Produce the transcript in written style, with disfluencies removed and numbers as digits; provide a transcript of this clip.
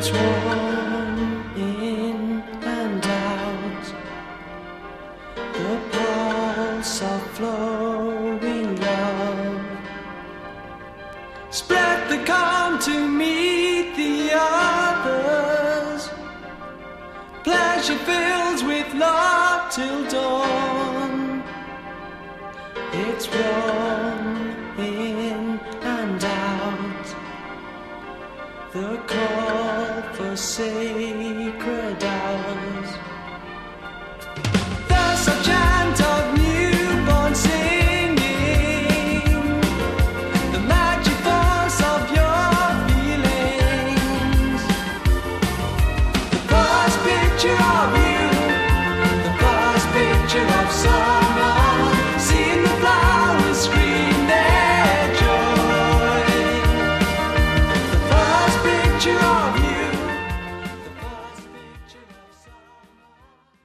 It's warm in and out, the pulse of flowing love. Spread the calm to meet the others. Pleasure fills with love till dawn. It's warm in and out, the call for sacred hours. The chant of